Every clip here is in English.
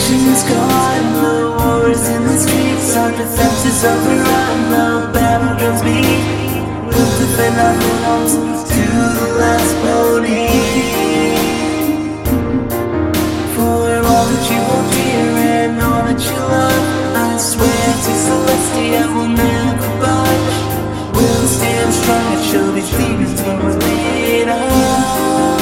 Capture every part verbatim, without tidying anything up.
Nation's gone, the wars in the streets, our defenses overrun, the battle drums beat. We'll defend our homes to the last pony. For all that you will fear and all that you love, I swear to Celestia I will never budge. We'll stand strong and show these demons what we're made of.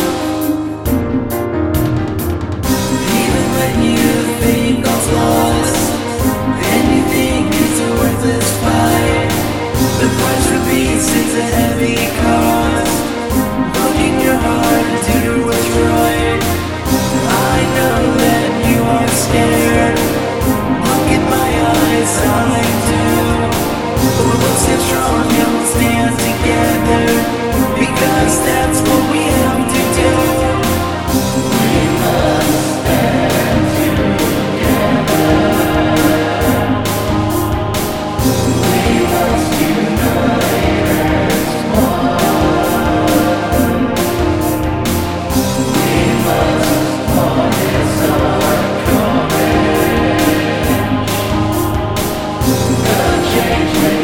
Even when you think all's lost and you think it's a worthless fight, the price for peace is a heavy cost. Look in your heart and do what's right. I know that you are scared. Look in my eyes, I do. But we'll stand strong and we'll stand together, because that's what we have to do. We must stand together. We must unite as one. We must harness our courage. The change